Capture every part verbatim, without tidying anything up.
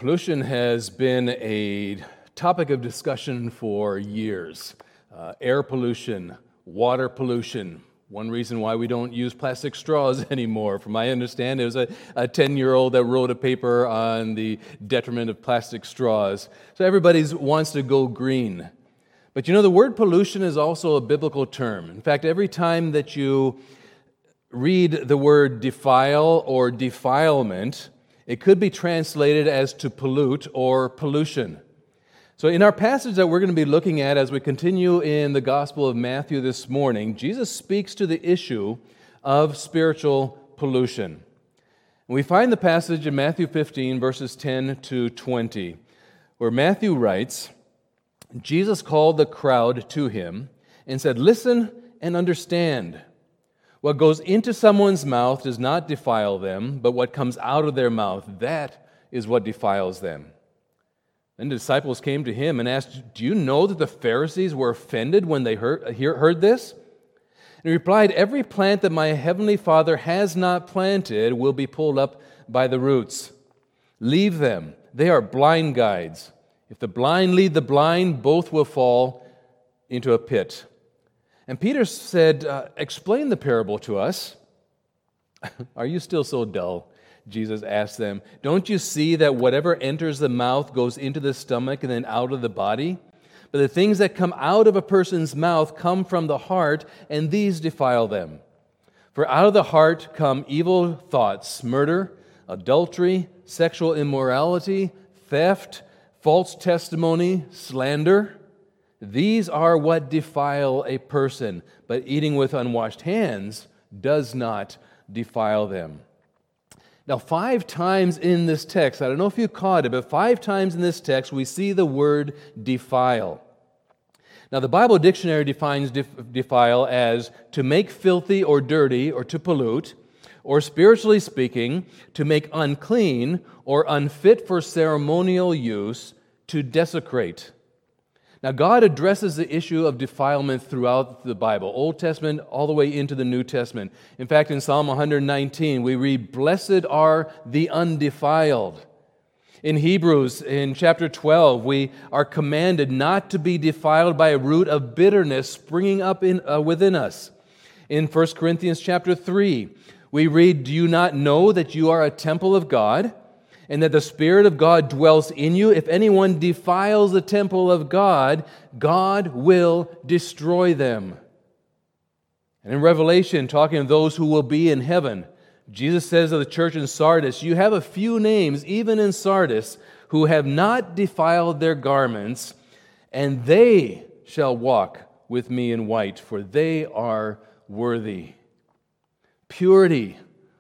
Pollution has been a topic of discussion for years. Uh, air pollution, water pollution. One reason why we don't use plastic straws anymore. From my understanding, there was a, a ten-year-old that wrote a paper on the detriment of plastic straws. So everybody wants to go green. But you know, the word pollution is also a biblical term. In fact, every time that you read the word defile or defilement, it could be translated as to pollute or pollution. So in our passage that we're going to be looking at as we continue in the Gospel of Matthew this morning, Jesus speaks to the issue of spiritual pollution. And we find the passage in Matthew fifteen, verses ten to twenty, where Matthew writes, Jesus called the crowd to him and said, "Listen and understand. What goes into someone's mouth does not defile them, but what comes out of their mouth, that is what defiles them." Then the disciples came to him and asked, "Do you know that the Pharisees were offended when they heard, heard this?" And he replied, "Every plant that my heavenly Father has not planted will be pulled up by the roots. Leave them. They are blind guides. If the blind lead the blind, both will fall into a pit." And Peter said, uh, "Explain the parable to us." "Are you still so dull?" Jesus asked them. "Don't you see that whatever enters the mouth goes into the stomach and then out of the body? But the things that come out of a person's mouth come from the heart, and these defile them. For out of the heart come evil thoughts, murder, adultery, sexual immorality, theft, false testimony, slander. These are what defile a person, but eating with unwashed hands does not defile them." Now, five times in this text, I don't know if you caught it, but five times in this text we see the word defile. Now, the Bible dictionary defines def- defile as to make filthy or dirty or to pollute, or spiritually speaking, to make unclean or unfit for ceremonial use, to desecrate. Now, God addresses the issue of defilement throughout the Bible, Old Testament all the way into the New Testament. In fact, in Psalm one nineteen, we read, "Blessed are the undefiled." In Hebrews, in chapter twelve, we are commanded not to be defiled by a root of bitterness springing up in, uh, within us. In First Corinthians chapter three, we read, "Do you not know that you are a temple of God, and that the Spirit of God dwells in you? If anyone defiles the temple of God, God will destroy them." And in Revelation, talking of those who will be in heaven, Jesus says of the church in Sardis, "You have a few names, even in Sardis, who have not defiled their garments, and they shall walk with me in white, for they are worthy." Purity,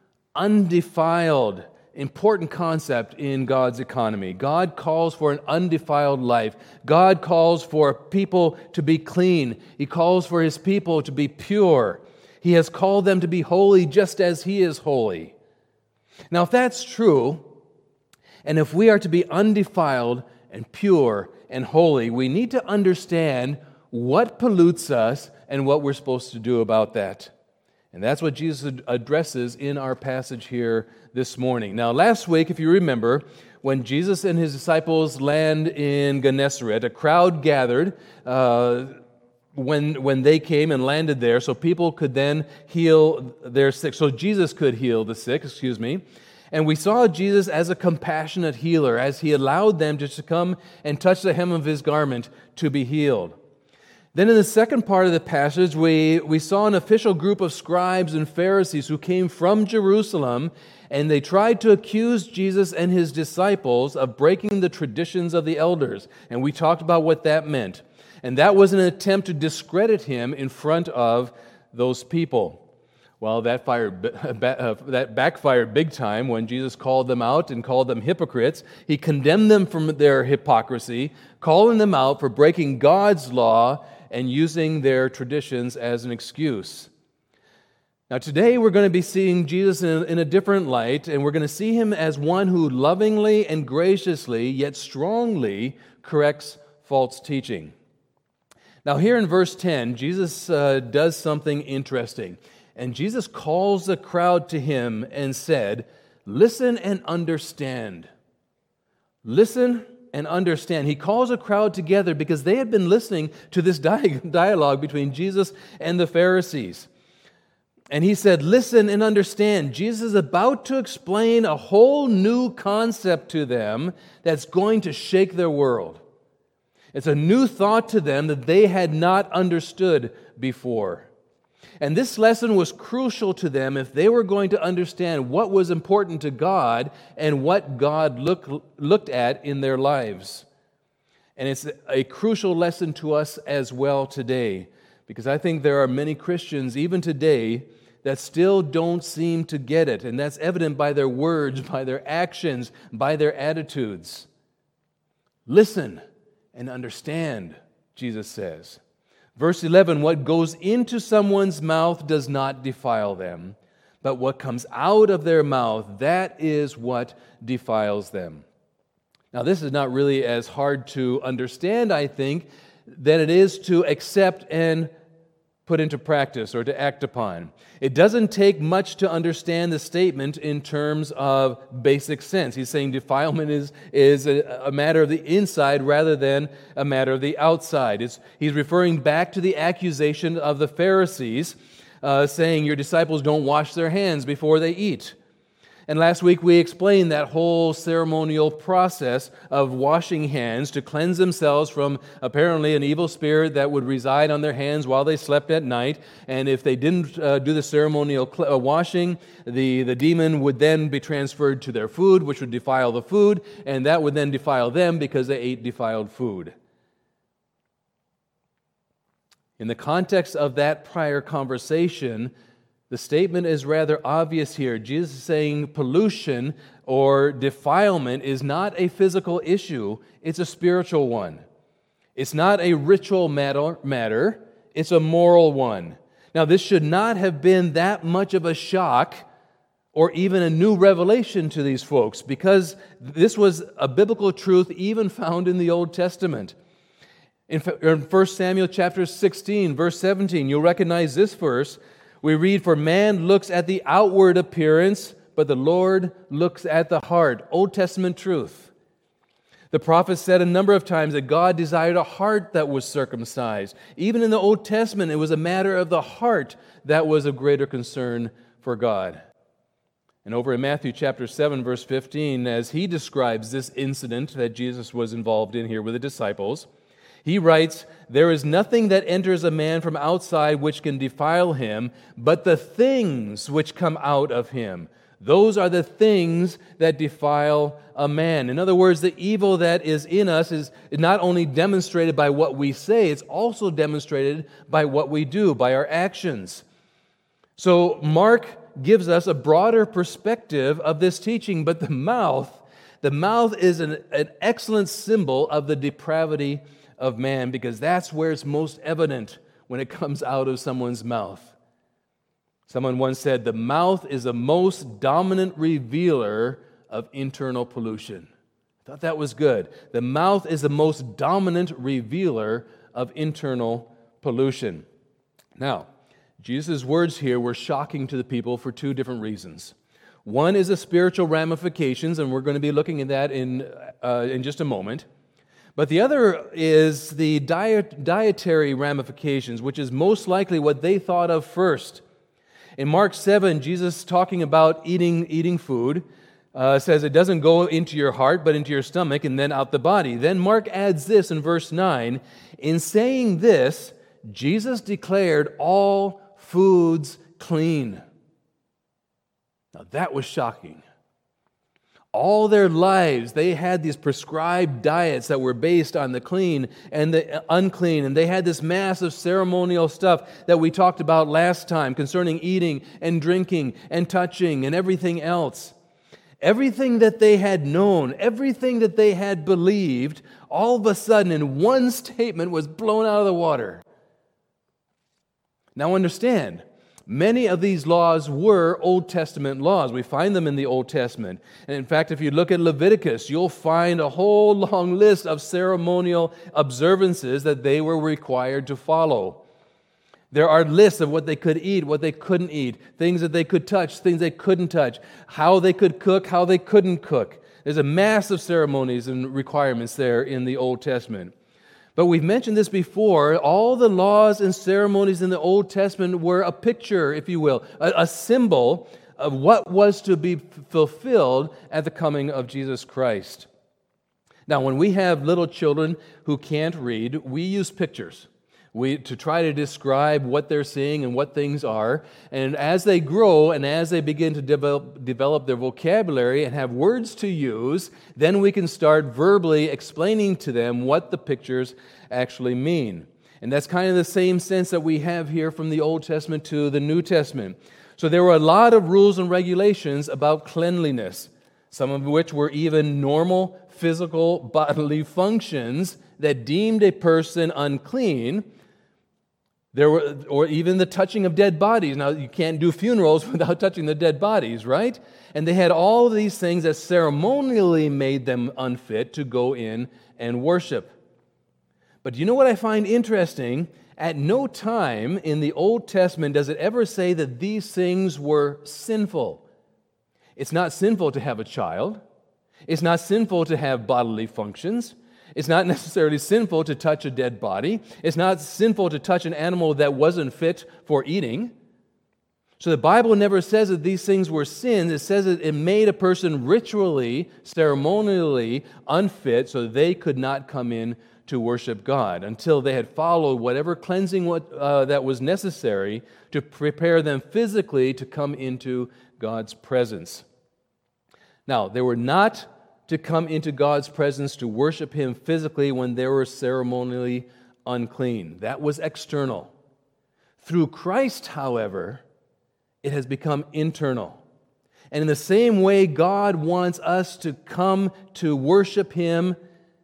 undefiled, important concept in God's economy. God calls for an undefiled life. God calls for people to be clean. He calls for His people to be pure. He has called them to be holy just as He is holy. Now, if that's true, and if we are to be undefiled and pure and holy, we need to understand what pollutes us and what we're supposed to do about that. And that's what Jesus addresses in our passage here this morning. Now, last week, if you remember, when Jesus and His disciples land in Gennesaret, a crowd gathered uh, when, when they came and landed there so people could then heal their sick. So Jesus could heal the sick, excuse me. And we saw Jesus as a compassionate healer as He allowed them just to come and touch the hem of His garment to be healed. Then in the second part of the passage, we, we saw an official group of scribes and Pharisees who came from Jerusalem, and they tried to accuse Jesus and His disciples of breaking the traditions of the elders. And we talked about what that meant. And that was an attempt to discredit Him in front of those people. Well, that, fired, that backfired big time when Jesus called them out and called them hypocrites. He condemned them for their hypocrisy, calling them out for breaking God's law and using their traditions as an excuse. Now today we're going to be seeing Jesus in a, in a different light, and we're going to see Him as one who lovingly and graciously, yet strongly, corrects false teaching. Now here in verse ten, Jesus uh, does something interesting. And Jesus calls the crowd to Him and said, "Listen and understand." Listen and understand. He calls a crowd together because they had been listening to this dialogue between Jesus and the Pharisees. And he said, listen and understand. Jesus is about to explain a whole new concept to them that's going to shake their world. It's a new thought to them that they had not understood before. And this lesson was crucial to them if they were going to understand what was important to God and what God look, looked at in their lives. And it's a crucial lesson to us as well today, because I think there are many Christians, even today, that still don't seem to get it. And that's evident by their words, by their actions, by their attitudes. Listen and understand, Jesus says. Verse eleven, what goes into someone's mouth does not defile them, but what comes out of their mouth, that is what defiles them. Now, this is not really as hard to understand, I think, than it is to accept and put into practice or to act upon. It doesn't take much to understand the statement in terms of basic sense. He's saying defilement is, is a, a matter of the inside rather than a matter of the outside. It's, he's referring back to the accusation of the Pharisees, uh, saying your disciples don't wash their hands before they eat. And last week we explained that whole ceremonial process of washing hands to cleanse themselves from apparently an evil spirit that would reside on their hands while they slept at night. And if they didn't uh, do the ceremonial cl- uh, washing, the, the demon would then be transferred to their food, which would defile the food, and that would then defile them because they ate defiled food. In the context of that prior conversation, the statement is rather obvious here. Jesus is saying pollution or defilement is not a physical issue, it's a spiritual one. It's not a ritual matter, matter, it's a moral one. Now, this should not have been that much of a shock or even a new revelation to these folks, because this was a biblical truth even found in the Old Testament. In First Samuel chapter sixteen, verse seventeen, you'll recognize this verse. We read, for man looks at the outward appearance, but the Lord looks at the heart. Old Testament truth. The prophet said a number of times that God desired a heart that was circumcised. Even in the Old Testament, it was a matter of the heart that was of greater concern for God. And over in Matthew chapter seven, verse fifteen, as he describes this incident that Jesus was involved in here with the disciples, he writes, there is nothing that enters a man from outside which can defile him, but the things which come out of him. Those are the things that defile a man. In other words, the evil that is in us is not only demonstrated by what we say, it's also demonstrated by what we do, by our actions. So Mark gives us a broader perspective of this teaching, but the mouth, the mouth is an, an excellent symbol of the depravity of man, because that's where it's most evident when it comes out of someone's mouth. Someone once said, the mouth is the most dominant revealer of internal pollution. I thought that was good. The mouth is the most dominant revealer of internal pollution. Now, Jesus' words here were shocking to the people for two different reasons. One is the spiritual ramifications, and we're going to be looking at that in, uh, in just a moment. But the other is the diet, dietary ramifications, which is most likely what they thought of first. In Mark seven, Jesus talking about eating, eating food, uh, says it doesn't go into your heart, but into your stomach and then out the body. Then Mark adds this in verse nine, in saying this, Jesus declared all foods clean. Now that was shocking. All their lives, they had these prescribed diets that were based on the clean and the unclean, and they had this massive ceremonial stuff that we talked about last time concerning eating and drinking and touching and everything else. Everything that they had known, everything that they had believed, all of a sudden in one statement was blown out of the water. Now understand, many of these laws were Old Testament laws. We find them in the Old Testament. And in fact, if you look at Leviticus, you'll find a whole long list of ceremonial observances that they were required to follow. There are lists of what they could eat, what they couldn't eat, things that they could touch, things they couldn't touch, how they could cook, how they couldn't cook. There's a mass of ceremonies and requirements there in the Old Testament. But we've mentioned this before. All the laws and ceremonies in the Old Testament were a picture, if you will, a, a symbol of what was to be fulfilled at the coming of Jesus Christ. Now, when we have little children who can't read, we use pictures we, to try to describe what they're seeing and what things are. And as they grow and as they begin to develop, develop their vocabulary and have words to use, then we can start verbally explaining to them what the pictures actually mean. And that's kind of the same sense that we have here from the Old Testament to the New Testament. So there were a lot of rules and regulations about cleanliness, some of which were even normal physical bodily functions that deemed a person unclean. There were, or even the touching of dead bodies. Now, you can't do funerals without touching the dead bodies, right? And they had all of these things that ceremonially made them unfit to go in and worship. But you know what I find interesting? At no time in the Old Testament does it ever say that these things were sinful. It's not sinful to have a child. It's not sinful to have bodily functions. It's not necessarily sinful to touch a dead body. It's not sinful to touch an animal that wasn't fit for eating. So the Bible never says that these things were sins. It says that it made a person ritually, ceremonially unfit so they could not come in to worship God until they had followed whatever cleansing what, uh, that was necessary to prepare them physically to come into God's presence. Now, they were not to come into God's presence to worship Him physically when they were ceremonially unclean. That was external. Through Christ, however, it has become internal. And in the same way, God wants us to come to worship Him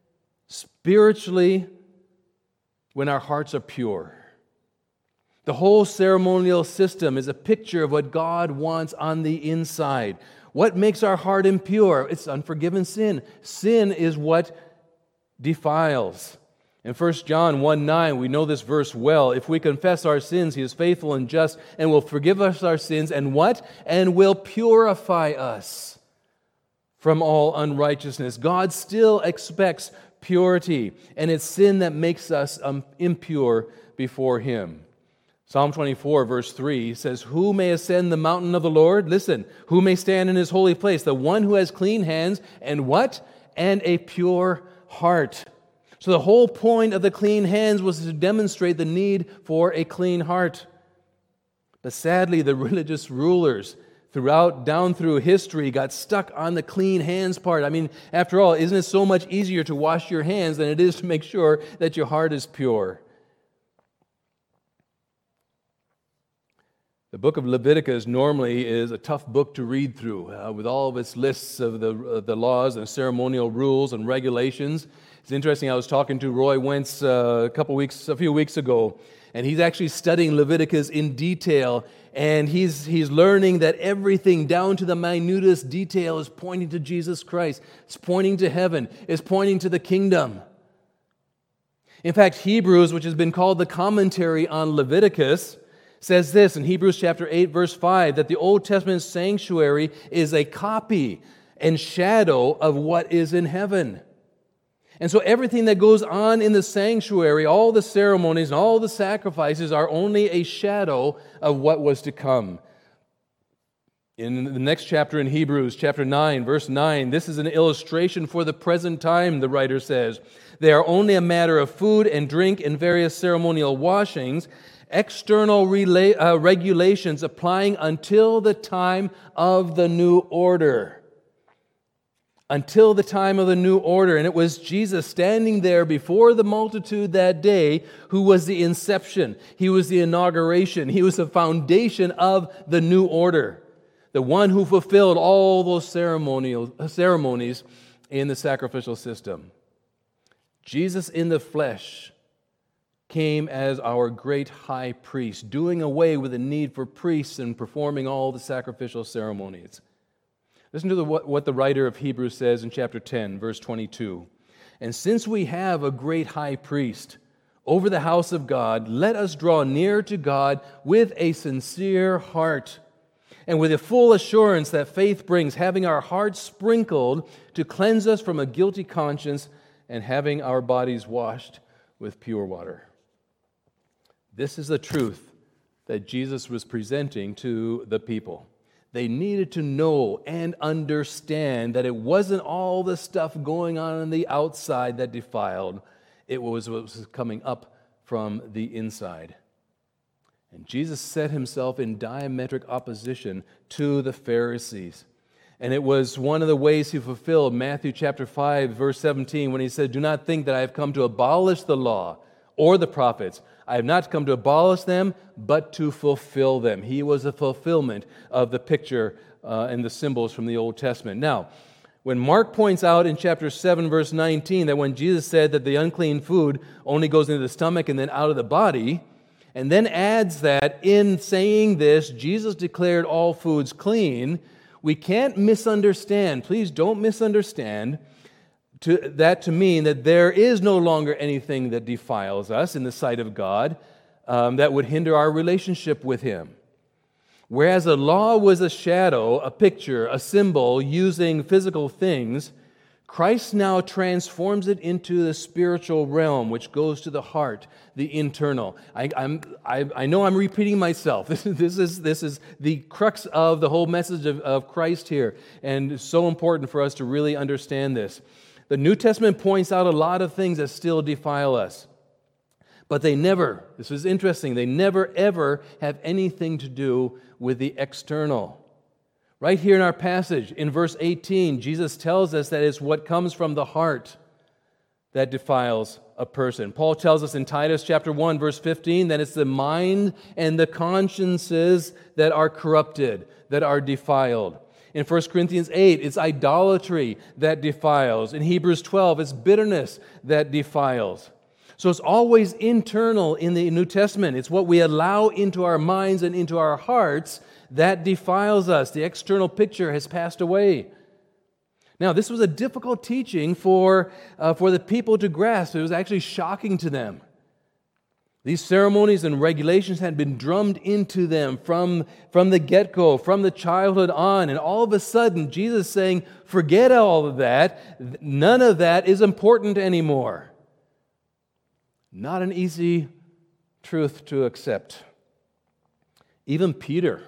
spiritually when our hearts are pure. The whole ceremonial system is a picture of what God wants on the inside. What makes our heart impure? It's unforgiven sin. Sin is what defiles. In First John one nine, we know this verse well. If we confess our sins, He is faithful and just and will forgive us our sins and what? And will purify us from all unrighteousness. God still expects purity, and it's sin that makes us um, impure before Him. Psalm twenty-four, verse three says, "Who may ascend the mountain of the Lord?" Listen, "who may stand in His holy place? The one who has clean hands and what? And a pure heart." So the whole point of the clean hands was to demonstrate the need for a clean heart. But sadly, the religious rulers throughout, down through history, got stuck on the clean hands part. I mean, after all, isn't it so much easier to wash your hands than it is to make sure that your heart is pure? The book of Leviticus normally is a tough book to read through, uh, with all of its lists of the, uh, the laws and ceremonial rules and regulations. It's interesting, I was talking to Roy Wentz uh, a couple weeks, a few weeks ago, and he's actually studying Leviticus in detail, and he's he's learning that everything down to the minutest detail is pointing to Jesus Christ. It's pointing to heaven. It's pointing to the kingdom. In fact, Hebrews, which has been called the commentary on Leviticus, says this in Hebrews chapter eight, verse five, that the Old Testament sanctuary is a copy and shadow of what is in heaven. And so everything that goes on in the sanctuary, all the ceremonies and all the sacrifices are only a shadow of what was to come. In the next chapter in Hebrews, chapter nine, verse nine, this is an illustration for the present time, the writer says. They are only a matter of food and drink and various ceremonial washings, external relay, uh, regulations applying until the time of the new order. Until the time of the new order. And it was Jesus standing there before the multitude that day who was the inception. He was the inauguration. He was the foundation of the new order. The one who fulfilled all those ceremonial ceremonies in the sacrificial system. Jesus in the flesh came as our great high priest, doing away with the need for priests and performing all the sacrificial ceremonies. Listen to the, what, what the writer of Hebrews says in chapter ten, verse twenty-two. "And since we have a great high priest over the house of God, let us draw near to God with a sincere heart, And with the full assurance that faith brings, having our hearts sprinkled to cleanse us from a guilty conscience and having our bodies washed with pure water. This is the truth that Jesus was presenting to the people. They needed to know and understand that it wasn't all the stuff going on on the outside that defiled. It was what was coming up from the inside. And Jesus set himself in diametric opposition to the Pharisees. And it was one of the ways he fulfilled Matthew chapter five, verse seventeen, when he said, "Do not think that I have come to abolish the law or the prophets. I have not come to abolish them, but to fulfill them." He was a fulfillment of the picture uh, and the symbols from the Old Testament. Now, when Mark points out in chapter seven, verse nineteen, that when Jesus said that the unclean food only goes into the stomach and then out of the body, and then adds that in saying this, Jesus declared all foods clean, we can't misunderstand, please don't misunderstand, to, that to mean that there is no longer anything that defiles us in the sight of God um, that would hinder our relationship with Him. Whereas the law was a shadow, a picture, a symbol using physical things, Christ now transforms it into the spiritual realm, which goes to the heart, the internal. I, I'm, I, I know I'm repeating myself. This, this, is, this is the crux of the whole message of, of Christ here, and it's so important for us to really understand this. The New Testament points out a lot of things that still defile us, but they never, this is interesting, they never ever have anything to do with the external. Right here in our passage, in verse eighteen, Jesus tells us that it's what comes from the heart that defiles a person. Paul tells us in Titus chapter one, verse fifteen, that it's the mind and the consciences that are corrupted, that are defiled. In First Corinthians eight, it's idolatry that defiles. In Hebrews twelve, it's bitterness that defiles. So it's always internal in the New Testament. It's what we allow into our minds and into our hearts that defiles us. The external picture has passed away. Now, this was a difficult teaching for, uh, for the people to grasp. It was actually shocking to them. These ceremonies and regulations had been drummed into them from, from the get-go, from the childhood on, and all of a sudden, Jesus is saying, forget all of that. None of that is important anymore. Not an easy truth to accept. Even Peter,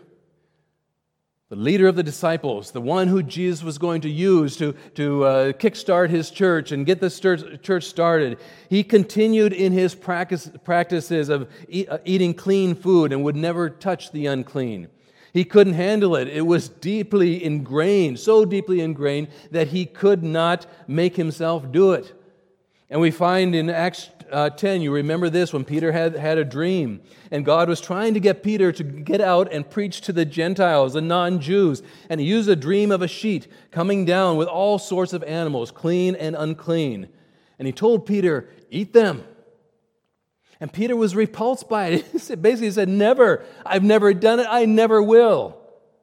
the leader of the disciples, the one who Jesus was going to use to, to uh, kickstart his church and get this church started, he continued in his practice, practices of eat, uh, eating clean food and would never touch the unclean. He couldn't handle it. It was deeply ingrained, so deeply ingrained that he could not make himself do it. And we find in Acts uh, ten, you remember this, when Peter had, had a dream, and God was trying to get Peter to get out and preach to the Gentiles, the non-Jews, and he used a dream of a sheet coming down with all sorts of animals, clean and unclean. And he told Peter, eat them. And Peter was repulsed by it. He basically said, never. I've never done it. I never will.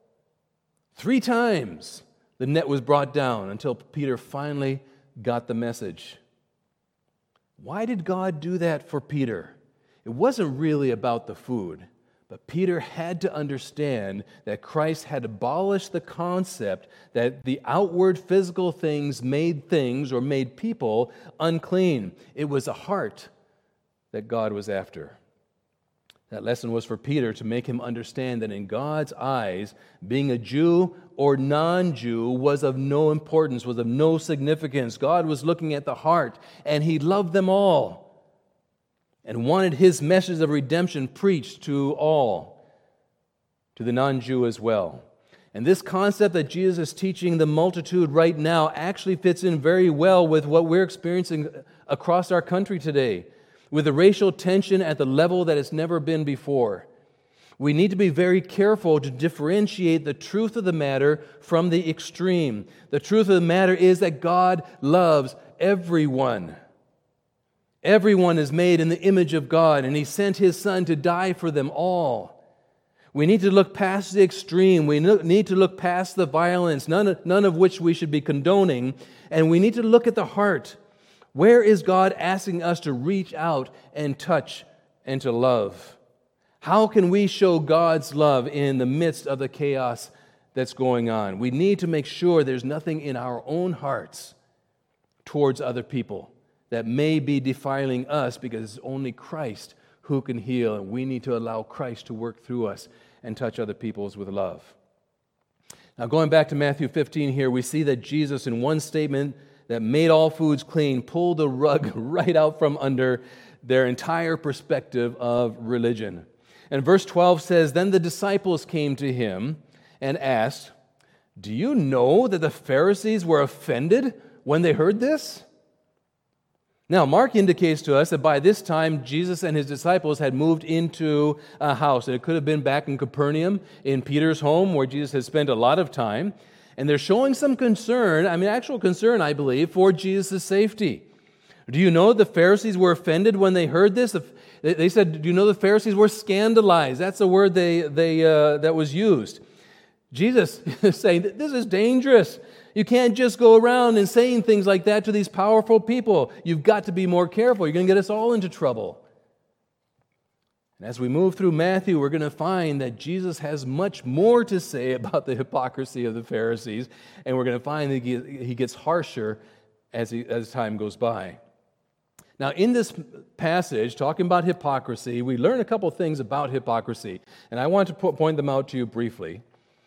Three times the net was brought down until Peter finally got the message. Why did God do that for Peter? It wasn't really about the food, but Peter had to understand that Christ had abolished the concept that the outward physical things made things or made people unclean. It was a heart that God was after. That lesson was for Peter to make him understand that in God's eyes, being a Jew or non-Jew was of no importance, was of no significance. God was looking at the heart, and He loved them all and wanted His message of redemption preached to all, to the non-Jew as well. And this concept that Jesus is teaching the multitude right now actually fits in very well with what we're experiencing across our country today, with the racial tension at the level that it's never been before. We need to be very careful to differentiate the truth of the matter from the extreme. The truth of the matter is that God loves everyone. Everyone is made in the image of God, and He sent His Son to die for them all. We need to look past the extreme. We need to look past the violence, none of, none of which we should be condoning, and we need to look at the heart. Where is God asking us to reach out and touch and to love? How can we show God's love in the midst of the chaos that's going on? We need to make sure there's nothing in our own hearts towards other people that may be defiling us, because it's only Christ who can heal, and we need to allow Christ to work through us and touch other peoples with love. Now, going back to Matthew fifteen here, we see that Jesus, in one statement that made all foods clean, pulled the rug right out from under their entire perspective of religion. And verse twelve says, "Then the disciples came to him and asked, 'Do you know that the Pharisees were offended when they heard this?'" Now, Mark indicates to us that by this time, Jesus and his disciples had moved into a house. And it could have been back in Capernaum, in Peter's home, where Jesus had spent a lot of time. And they're showing some concern, I mean, actual concern, I believe, for Jesus' safety. Do you know the Pharisees were offended when they heard this? They said, do you know the Pharisees were scandalized? That's the word they, they, uh, that was used. Jesus is saying, this is dangerous. You can't just go around and saying things like that to these powerful people. You've got to be more careful. You're going to get us all into trouble. And as we move through Matthew, we're going to find that Jesus has much more to say about the hypocrisy of the Pharisees, and we're going to find that he gets harsher as, he, as time goes by. Now, in this passage, talking about hypocrisy, we learn a couple things about hypocrisy, and I want to point them out to you briefly.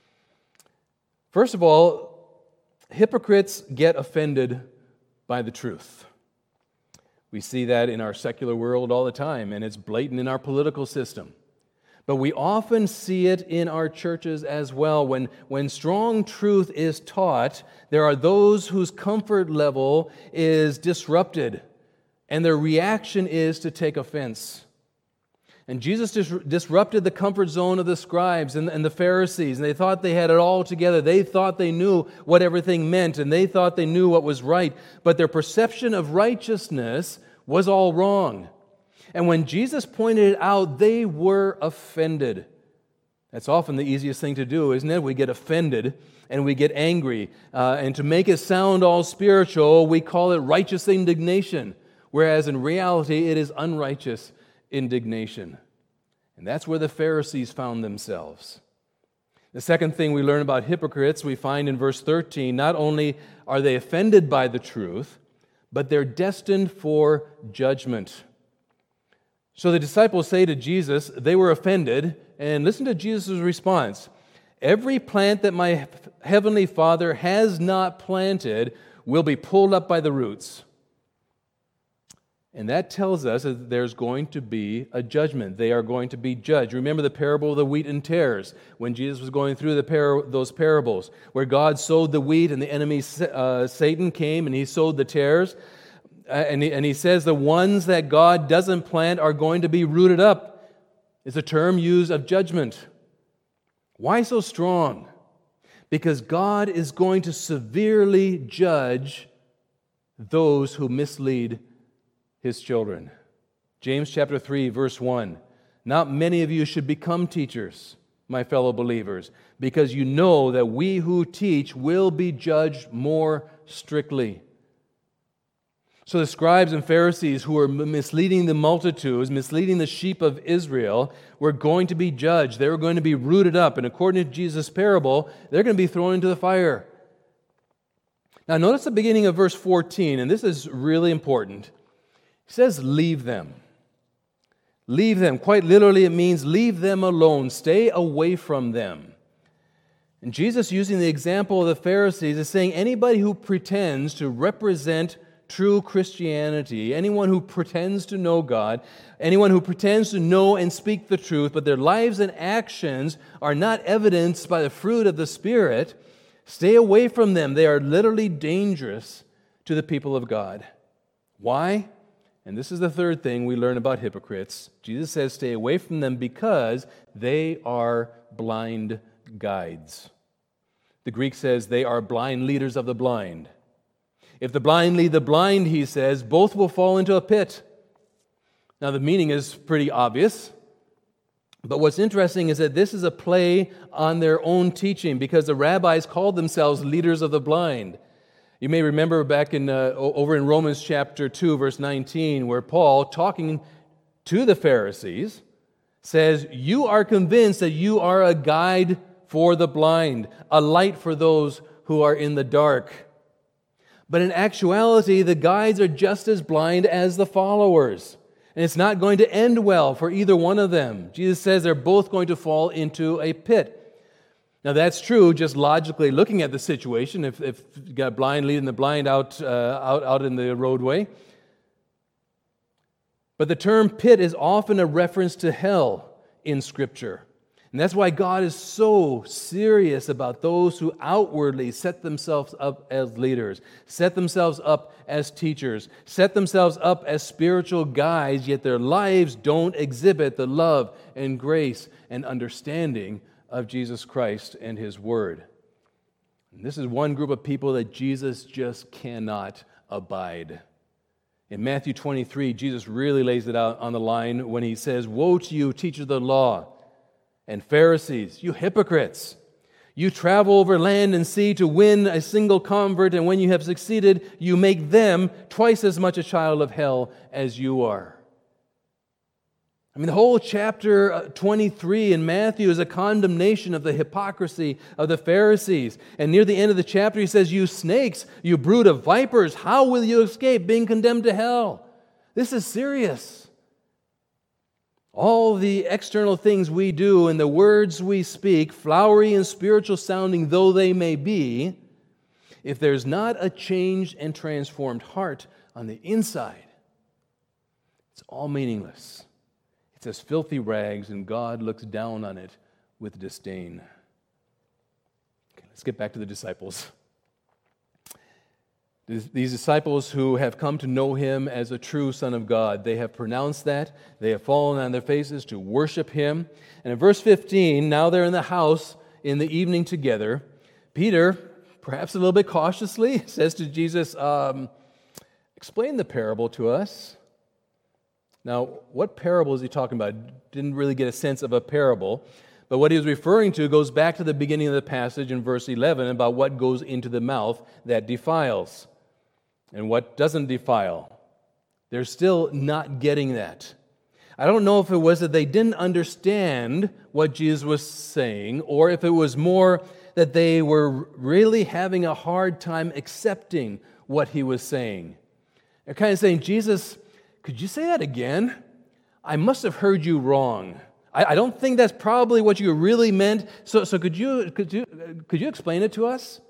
First of all, hypocrites get offended by the truth. We see that in our secular world all the time, and it's blatant in our political system. But we often see it in our churches as well. When, when strong truth is taught, there are those whose comfort level is disrupted, and their reaction is to take offense. And Jesus dis- disrupted the comfort zone of the scribes and, and the Pharisees, and they thought they had it all together. They thought they knew what everything meant, and they thought they knew what was right, but their perception of righteousness was all wrong. And when Jesus pointed it out, they were offended. That's often the easiest thing to do, isn't it? We get offended and we get angry. Uh, and to make it sound all spiritual, we call it righteous indignation, whereas in reality, it is unrighteous indignation. And that's where the Pharisees found themselves. The second thing we learn about hypocrites, we find in verse thirteen, not only are they offended by the truth, but they're destined for judgment. So the disciples say to Jesus, they were offended, and listen to Jesus' response. "Every plant that my heavenly Father has not planted will be pulled up by the roots." And that tells us that there's going to be a judgment. They are going to be judged. Remember the parable of the wheat and tares, when Jesus was going through the par- those parables, where God sowed the wheat and the enemy uh, Satan came and he sowed the tares. Uh, and, he, and he says the ones that God doesn't plant are going to be rooted up. It's a term used of judgment. Why so strong? Because God is going to severely judge those who mislead His children. James chapter three, verse one. "Not many of you should become teachers, my fellow believers, because you know that we who teach will be judged more strictly." So the scribes and Pharisees who were misleading the multitudes, misleading the sheep of Israel, were going to be judged. They were going to be rooted up. And according to Jesus' parable, they're going to be thrown into the fire. Now notice the beginning of verse fourteen, and this is really important. He says, leave them. Leave them. Quite literally, it means leave them alone. Stay away from them. And Jesus, using the example of the Pharisees, is saying anybody who pretends to represent true Christianity, anyone who pretends to know God, anyone who pretends to know and speak the truth, but their lives and actions are not evidenced by the fruit of the Spirit, stay away from them. They are literally dangerous to the people of God. Why? And this is the third thing we learn about hypocrites. Jesus says stay away from them because they are blind guides. The Greek says they are blind leaders of the blind. If the blind lead the blind, he says, both will fall into a pit. Now the meaning is pretty obvious. But what's interesting is that this is a play on their own teaching because the rabbis called themselves leaders of the blind. You may remember back in uh, over in Romans chapter two, verse nineteen, where Paul, talking to the Pharisees, says, you are convinced that you are a guide for the blind, a light for those who are in the dark. But in actuality, the guides are just as blind as the followers. And it's not going to end well for either one of them. Jesus says they're both going to fall into a pit. Now that's true, just logically looking at the situation. If, if you got a blind leading the blind out, uh, out, out in the roadway. But the term pit is often a reference to hell in Scripture. And that's why God is so serious about those who outwardly set themselves up as leaders, set themselves up as teachers, set themselves up as spiritual guides, yet their lives don't exhibit the love and grace and understanding of Jesus Christ and His Word. And this is one group of people that Jesus just cannot abide. In Matthew twenty-three, Jesus really lays it out on the line when He says, "Woe to you, teachers of the law, and Pharisees, you hypocrites! You travel over land and sea to win a single convert, and when you have succeeded, you make them twice as much a child of hell as you are." I mean, the whole chapter twenty-three in Matthew is a condemnation of the hypocrisy of the Pharisees. And near the end of the chapter, he says, "You snakes, you brood of vipers, how will you escape being condemned to hell?" This is serious. All the external things we do and the words we speak, flowery and spiritual sounding though they may be, if there's not a changed and transformed heart on the inside, it's all meaningless. It's as filthy rags, and God looks down on it with disdain. Okay, let's get back to the disciples. These disciples who have come to know Him as a true Son of God, they have pronounced that. They have fallen on their faces to worship Him. And in verse fifteen, now they're in the house in the evening together. Peter, perhaps a little bit cautiously, says to Jesus, um, explain the parable to us. Now, what parable is he talking about? Didn't really get a sense of a parable. But what he was referring to goes back to the beginning of the passage in verse eleven about what goes into the mouth that defiles and what doesn't defile. They're still not getting that. I don't know if it was that they didn't understand what Jesus was saying, or if it was more that they were really having a hard time accepting what He was saying. They're kind of saying, Jesus, could you say that again? I must have heard you wrong. I, I don't think that's probably what you really meant. So, so could you could you could you explain it to us?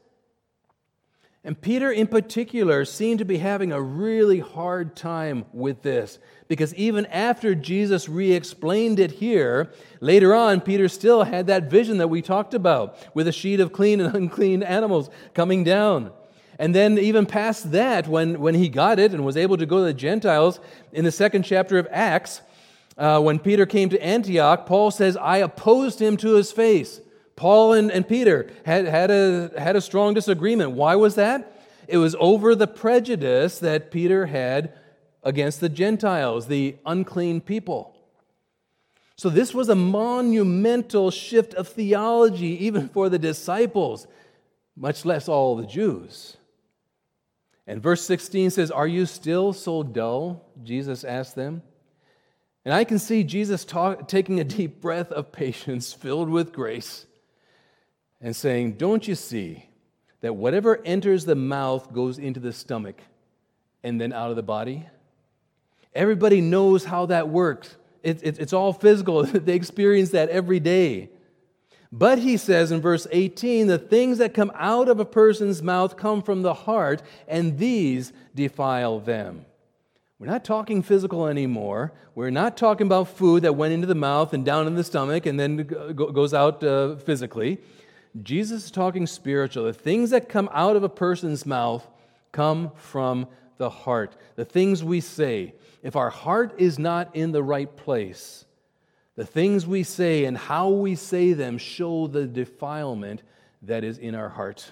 And Peter in particular seemed to be having a really hard time with this, because even after Jesus re-explained it here, later on Peter still had that vision that we talked about with a sheet of clean and unclean animals coming down. And then even past that, when, when he got it and was able to go to the Gentiles, in the second chapter of Acts, uh, when Peter came to Antioch, Paul says, I opposed him to his face. Paul and, and Peter had, had, a, had a strong disagreement. Why was that? It was over the prejudice that Peter had against the Gentiles, the unclean people. So this was a monumental shift of theology even for the disciples, much less all the Jews. And verse sixteen says, are you still so dull? Jesus asked them. And I can see Jesus talk, taking a deep breath of patience filled with grace and saying, don't you see that whatever enters the mouth goes into the stomach and then out of the body? Everybody knows how that works. It, it, it's all physical. They experience that every day. But he says in verse eighteen, the things that come out of a person's mouth come from the heart, and these defile them. We're not talking physical anymore. We're not talking about food that went into the mouth and down in the stomach and then goes out uh, physically. Jesus is talking spiritual. The things that come out of a person's mouth come from the heart. The things we say. If our heart is not in the right place, the things we say and how we say them show the defilement that is in our heart.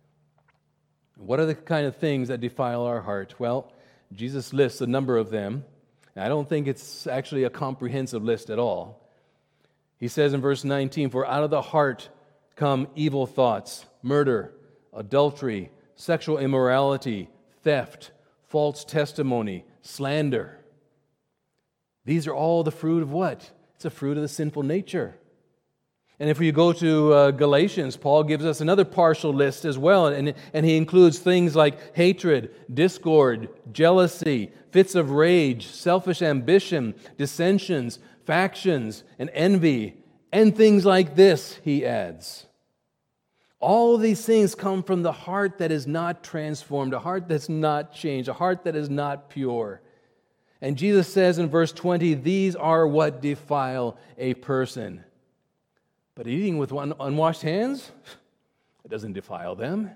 What are the kind of things that defile our heart? Well, Jesus lists a number of them. I don't think it's actually a comprehensive list at all. He says in verse nineteen, for out of the heart come evil thoughts, murder, adultery, sexual immorality, theft, false testimony, slander. These are all the fruit of what? It's a fruit of the sinful nature. And if we go to uh, Galatians, Paul gives us another partial list as well, and, and he includes things like hatred, discord, jealousy, fits of rage, selfish ambition, dissensions, factions, and envy, and things like this, he adds. All these things come from the heart that is not transformed, a heart that's not changed, a heart that is not pure. And Jesus says in verse twenty, these are what defile a person. But eating with un- unwashed hands, it doesn't defile them.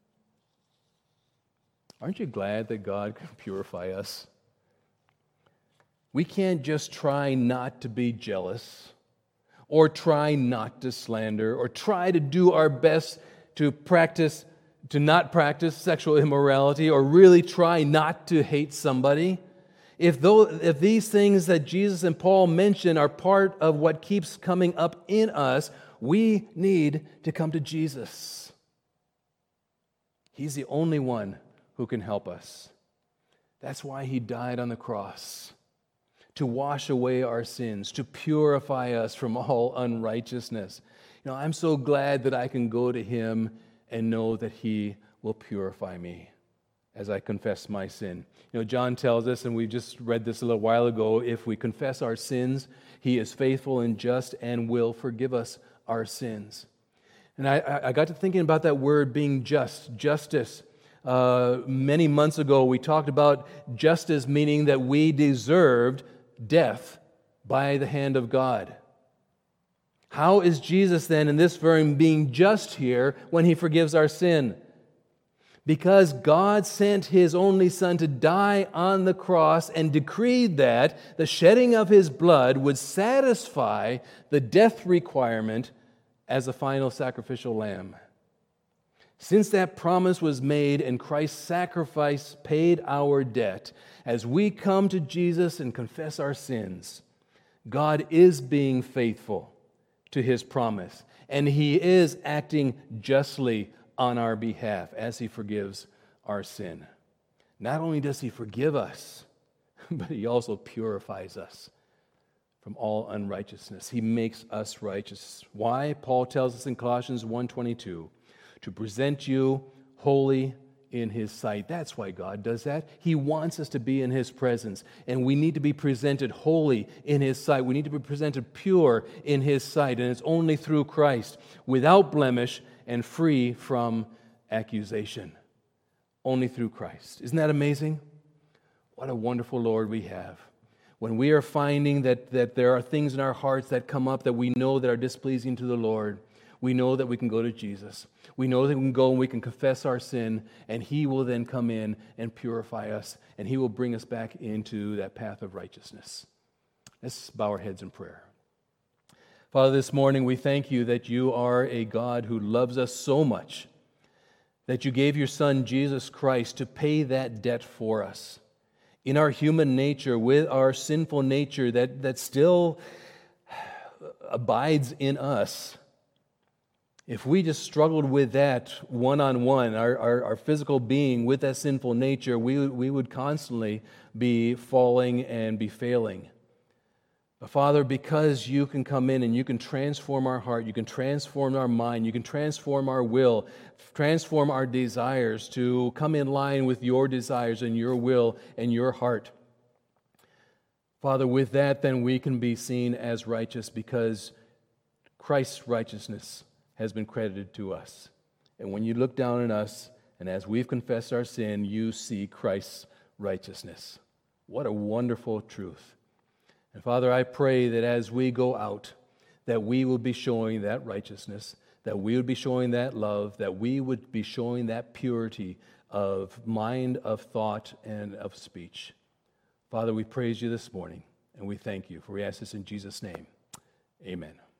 Aren't you glad that God can purify us? We can't just try not to be jealous, or try not to slander, or try to do our best to practice, to not practice sexual immorality, or really try not to hate somebody. If, though, if these things that Jesus and Paul mention are part of what keeps coming up in us, we need to come to Jesus. He's the only one who can help us. That's why He died on the cross, to wash away our sins, to purify us from all unrighteousness. You know, I'm so glad that I can go to Him and know that He will purify me as I confess my sin. You know, John tells us, and we just read this a little while ago, if we confess our sins, He is faithful and just and will forgive us our sins. And I, I got to thinking about that word being just, justice. Uh, many months ago, we talked about justice meaning that we deserved death by the hand of God. How is Jesus then in this verse being just here when He forgives our sin? Because God sent His only Son to die on the cross and decreed that the shedding of His blood would satisfy the death requirement as a final sacrificial lamb. Since that promise was made and Christ's sacrifice paid our debt, as we come to Jesus and confess our sins, God is being faithful to His promise, and He is acting justly on our behalf as He forgives our sin. Not only does He forgive us, but He also purifies us from all unrighteousness. He makes us righteous. Why? Paul tells us in Colossians one twenty-two, to present you holy in His sight. That's why God does that. He wants us to be in His presence, and we need to be presented holy in His sight. We need to be presented pure in His sight, and it's only through Christ, without blemish and free from accusation. Only through Christ. Isn't that amazing? What a wonderful Lord we have. When we are finding that, that there are things in our hearts that come up that we know that are displeasing to the Lord, we know that we can go to Jesus. We know that we can go and we can confess our sin, and He will then come in and purify us, and He will bring us back into that path of righteousness. Let's bow our heads in prayer. Father, this morning we thank You that You are a God who loves us so much, that You gave Your Son, Jesus Christ, to pay that debt for us. In our human nature, with our sinful nature that, that still abides in us, if we just struggled with that one-on-one, our, our, our physical being with that sinful nature, we, we would constantly be falling and be failing. But Father, because You can come in and You can transform our heart, You can transform our mind, You can transform our will, transform our desires to come in line with Your desires and Your will and Your heart. Father, with that, then we can be seen as righteous because Christ's righteousness has been credited to us. And when You look down on us, and as we've confessed our sin, You see Christ's righteousness. What a wonderful truth. And Father, I pray that as we go out, that we will be showing that righteousness, that we would be showing that love, that we would be showing that purity of mind, of thought, and of speech. Father, we praise You this morning, and we thank You, for we ask this in Jesus' name. Amen.